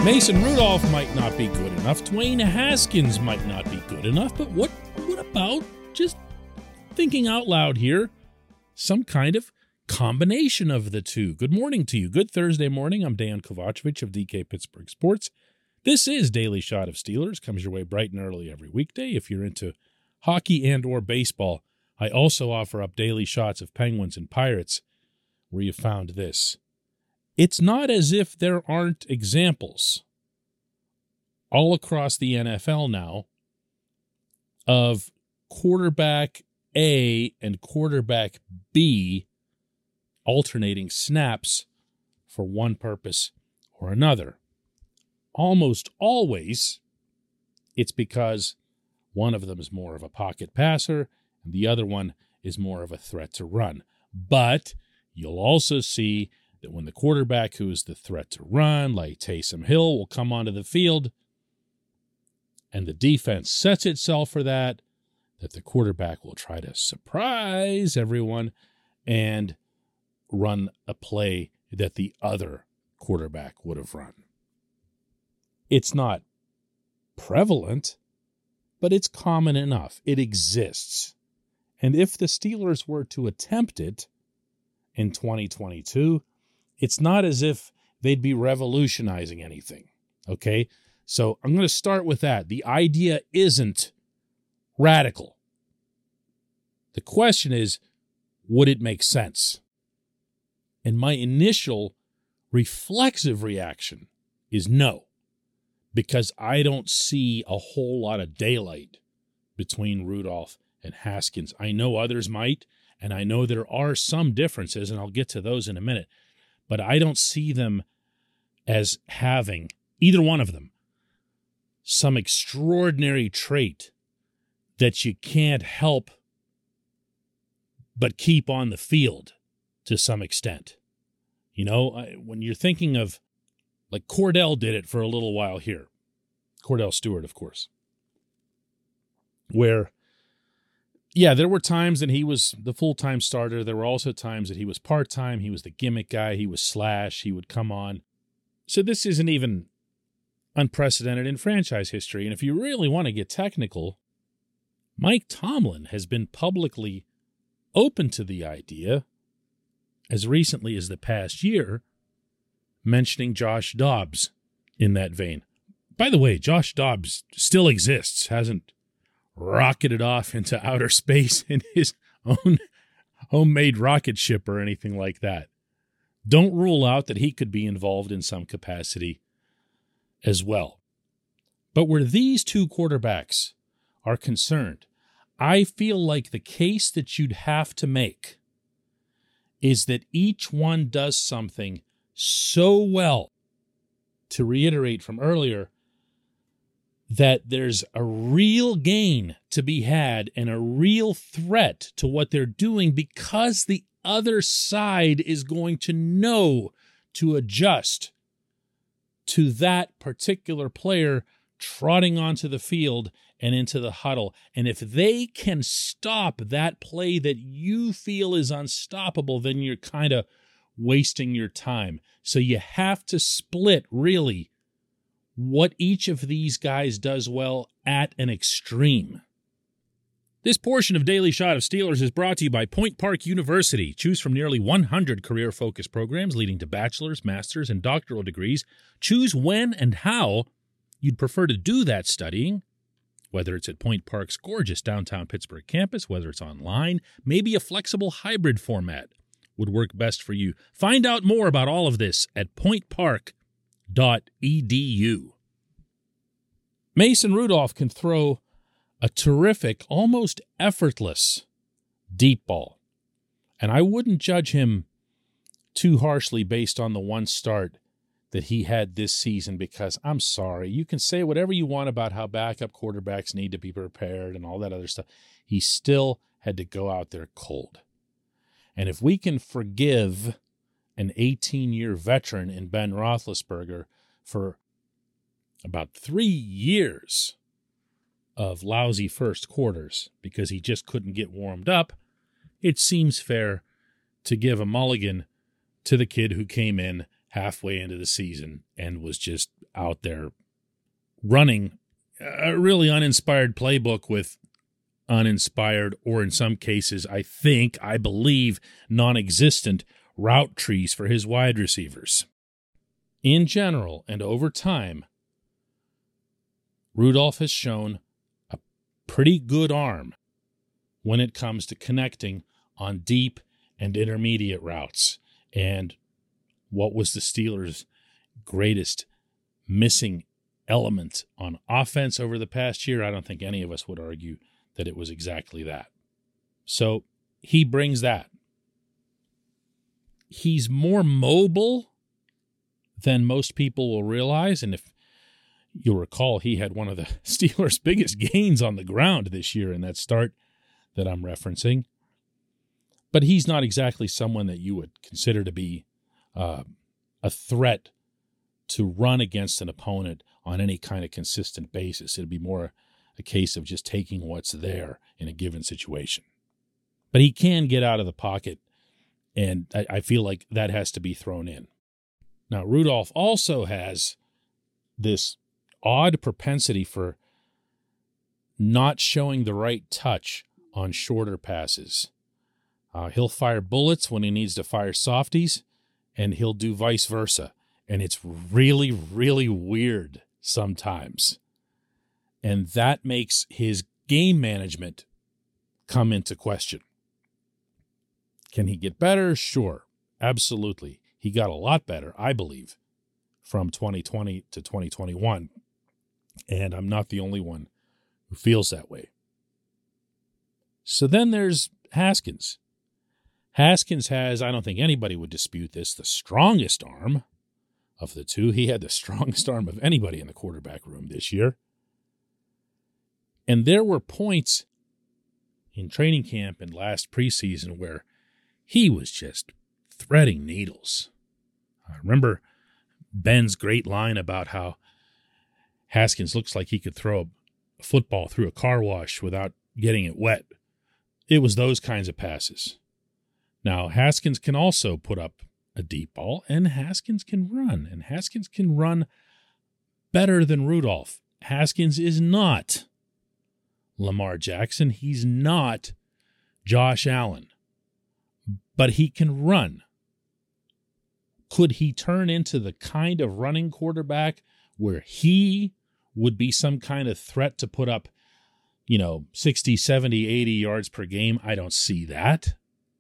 Mason Rudolph might not be good enough. Dwayne Haskins might not be good enough. But what about, just thinking out loud here, some kind of combination of the two? Good morning to you. Good Thursday morning. I'm Dan Kovacevic of DK Pittsburgh Sports. This is Daily Shot of Steelers. Comes your way bright and early every weekday. If you're into hockey and or baseball, I also offer up daily shots of Penguins and Pirates, where you found this. It's not as if there aren't examples all across the NFL now of quarterback A and quarterback B alternating snaps for one purpose or another. Almost always, it's because one of them is more of a pocket passer and the other one is more of a threat to run. But you'll also see that when the quarterback who is the threat to run, like Taysom Hill, will come onto the field, and the defense sets itself for that the quarterback will try to surprise everyone and run a play that the other quarterback would have run. It's not prevalent, but it's common enough. It exists. And if the Steelers were to attempt it in 2022, it's not as if they'd be revolutionizing anything, okay? So I'm going to start with that. The idea isn't radical. The question is, would it make sense? And my initial reflexive reaction is no, because I don't see a whole lot of daylight between Rudolph and Haskins. I know others might, and I know there are some differences, and I'll get to those in a minute. But I don't see them as having, either one of them, some extraordinary trait that you can't help but keep on the field to some extent. You know, when you're thinking of, like Cordell did it for a little while here. Cordell Stewart, of course. Where, yeah, there were times that he was the full-time starter. There were also times that he was part-time. He was the gimmick guy. He was slash. He would come on. So this isn't even unprecedented in franchise history. And if you really want to get technical, Mike Tomlin has been publicly open to the idea, as recently as the past year, mentioning Josh Dobbs in that vein. By the way, Josh Dobbs still exists, hasn't rocketed off into outer space in his own homemade rocket ship or anything like that. Don't rule out that he could be involved in some capacity as well. But where these two quarterbacks are concerned, I feel like the case that you'd have to make is that each one does something so well, to reiterate from earlier, that there's a real gain to be had and a real threat to what they're doing because the other side is going to know to adjust to that particular player trotting onto the field and into the huddle. And if they can stop that play that you feel is unstoppable, then you're kind of wasting your time. So you have to split, really, what each of these guys does well at an extreme. This portion of Daily Shot of Steelers is brought to you by Point Park University. Choose from nearly 100 career-focused programs leading to bachelor's, master's, and doctoral degrees. Choose when and how you'd prefer to do that studying, whether it's at Point Park's gorgeous downtown Pittsburgh campus, whether it's online, maybe a flexible hybrid format would work best for you. Find out more about all of this at pointpark.edu. Mason Rudolph can throw a terrific, almost effortless deep ball. And I wouldn't judge him too harshly based on the one start that he had this season, because I'm sorry, you can say whatever you want about how backup quarterbacks need to be prepared and all that other stuff. He still had to go out there cold. And if we can forgive an 18-year veteran in Ben Roethlisberger for about 3 years of lousy first quarters because he just couldn't get warmed up, it seems fair to give a mulligan to the kid who came in halfway into the season and was just out there running a really uninspired playbook with uninspired, or in some cases, I believe, non-existent route trees for his wide receivers. In general and over time, Rudolph has shown a pretty good arm when it comes to connecting on deep and intermediate routes. And what was the Steelers' greatest missing element on offense over the past year? I don't think any of us would argue that it was exactly that. So he brings that. He's more mobile than most people will realize. And if you'll recall, he had one of the Steelers' biggest gains on the ground this year in that start that I'm referencing. But he's not exactly someone that you would consider to be a threat to run against an opponent on any kind of consistent basis. It'd be more a case of just taking what's there in a given situation. But he can get out of the pocket, and I feel like that has to be thrown in. Now, Rudolph also has this odd propensity for not showing the right touch on shorter passes. He'll fire bullets when he needs to fire softies, and he'll do vice versa. And it's really, really weird sometimes. And that makes his game management come into question. Can he get better? Sure, absolutely. He got a lot better, I believe, from 2020 to 2021. And I'm not the only one who feels that way. So then there's Haskins. Haskins has, I don't think anybody would dispute this, the strongest arm of the two. He had the strongest arm of anybody in the quarterback room this year. And there were points in training camp and last preseason where he was just threading needles. I remember Ben's great line about how Haskins looks like he could throw a football through a car wash without getting it wet. It was those kinds of passes. Now, Haskins can also put up a deep ball, and Haskins can run, and Haskins can run better than Rudolph. Haskins is not Lamar Jackson. He's not Josh Allen, but he can run. Could he turn into the kind of running quarterback where he would be some kind of threat to put up, 60, 70, 80 yards per game? I don't see that.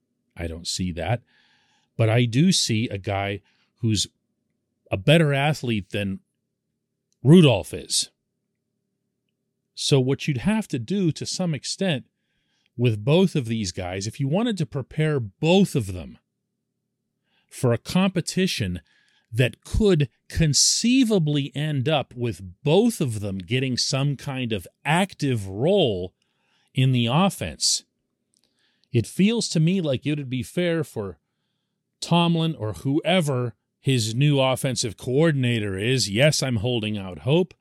But I do see a guy who's a better athlete than Rudolph is. So what you'd have to do to some extent with both of these guys, if you wanted to prepare both of them for a competition that could conceivably end up with both of them getting some kind of active role in the offense, it feels to me like it would be fair for Tomlin or whoever his new offensive coordinator is, yes, I'm holding out hope,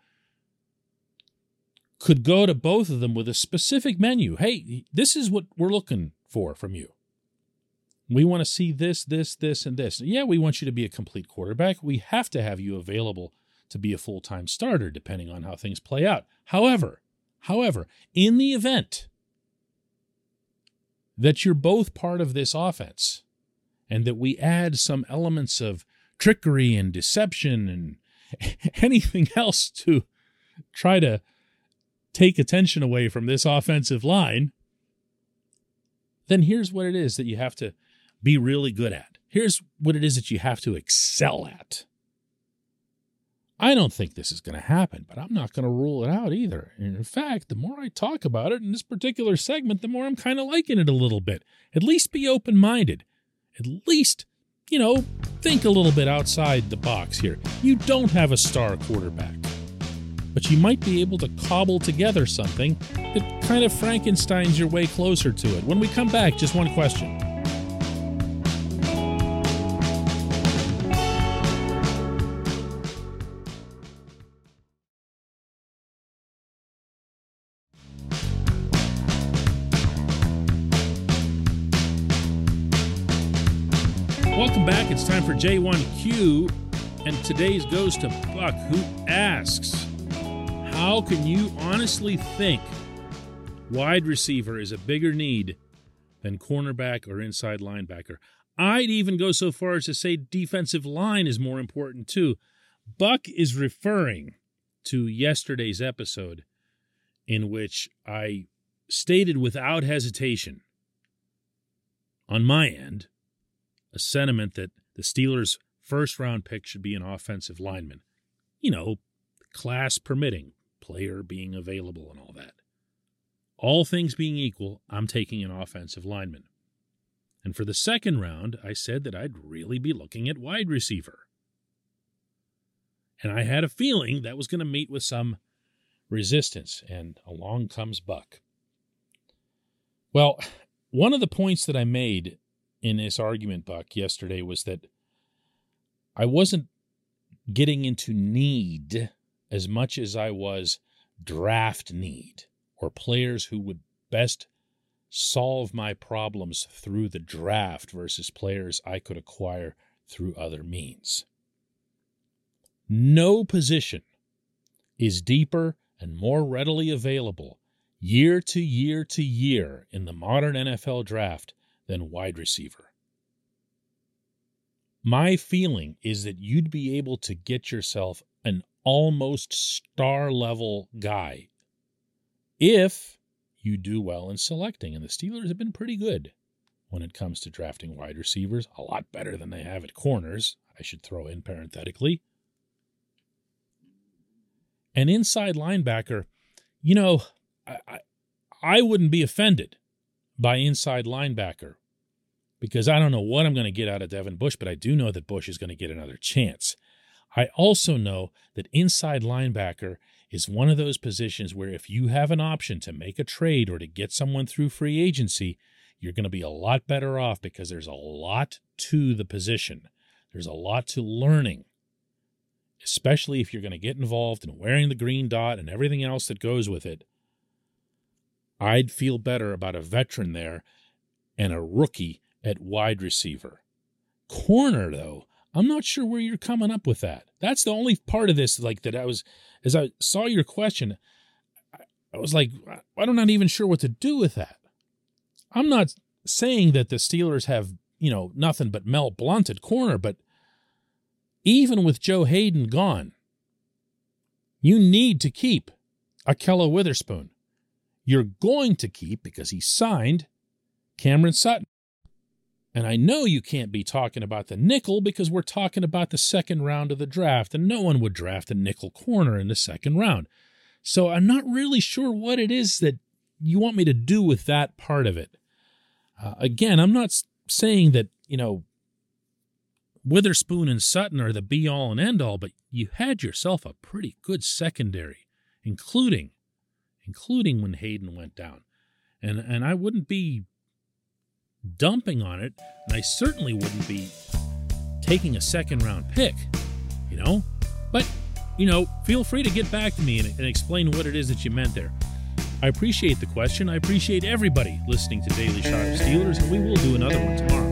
could go to both of them with a specific menu. Hey, this is what we're looking for from you. We want to see this, this, this, and this. Yeah, we want you to be a complete quarterback. We have to have you available to be a full-time starter, depending on how things play out. However, in the event that you're both part of this offense and that we add some elements of trickery and deception and anything else to try to take attention away from this offensive line, then here's what it is that you have to be really good at. Here's what it is that you have to excel at. I don't think this is going to happen, but I'm not going to rule it out either. And in fact, the more I talk about it in this particular segment, the more I'm kind of liking it a little bit. At least be open-minded. At least, think a little bit outside the box here. You don't have a star quarterback, but you might be able to cobble together something that kind of Frankensteins your way closer to it. When we come back, just one question. Welcome back. It's time for J1Q. And today's goes to Buck, who asks, how can you honestly think wide receiver is a bigger need than cornerback or inside linebacker? I'd even go so far as to say defensive line is more important too. Buck is referring to yesterday's episode in which I stated without hesitation, on my end, a sentiment that the Steelers' first-round pick should be an offensive lineman. You know, class permitting, player being available and all that. All things being equal, I'm taking an offensive lineman. And for the second round, I said that I'd really be looking at wide receiver. And I had a feeling that was going to meet with some resistance, and along comes Buck. Well, one of the points that I made in this argument, Buck, yesterday was that I wasn't getting into need as much as I was draft need, or players who would best solve my problems through the draft versus players I could acquire through other means. No position is deeper and more readily available year to year to year in the modern NFL draft than wide receiver. My feeling is that you'd be able to get yourself an almost star-level guy if you do well in selecting. And the Steelers have been pretty good when it comes to drafting wide receivers, a lot better than they have at corners, I should throw in parenthetically. An inside linebacker, you know, I wouldn't be offended by inside linebacker because I don't know what I'm going to get out of Devin Bush, but I do know that Bush is going to get another chance. I also know that inside linebacker is one of those positions where if you have an option to make a trade or to get someone through free agency, you're going to be a lot better off because there's a lot to the position. There's a lot to learning, especially if you're going to get involved in wearing the green dot and everything else that goes with it. I'd feel better about a veteran there and a rookie at wide receiver. Corner, though, I'm not sure where you're coming up with that. That's the only part of this, like, that as I saw your question, I was like, I'm not even sure what to do with that. I'm not saying that the Steelers have, nothing but Mel Blount at corner, but even with Joe Hayden gone, you need to keep Ahkello Witherspoon. You're going to keep, because he signed, Cameron Sutton. And I know you can't be talking about the nickel because we're talking about the second round of the draft, and no one would draft a nickel corner in the second round. So I'm not really sure what it is that you want me to do with that part of it. Again, I'm not saying that, Witherspoon and Sutton are the be-all and end-all, but you had yourself a pretty good secondary, including when Hayden went down. And I wouldn't be dumping on it, and I certainly wouldn't be taking a second-round pick, But, feel free to get back to me and explain what it is that you meant there. I appreciate the question. I appreciate everybody listening to Daily Shot of Steelers, and we will do another one tomorrow.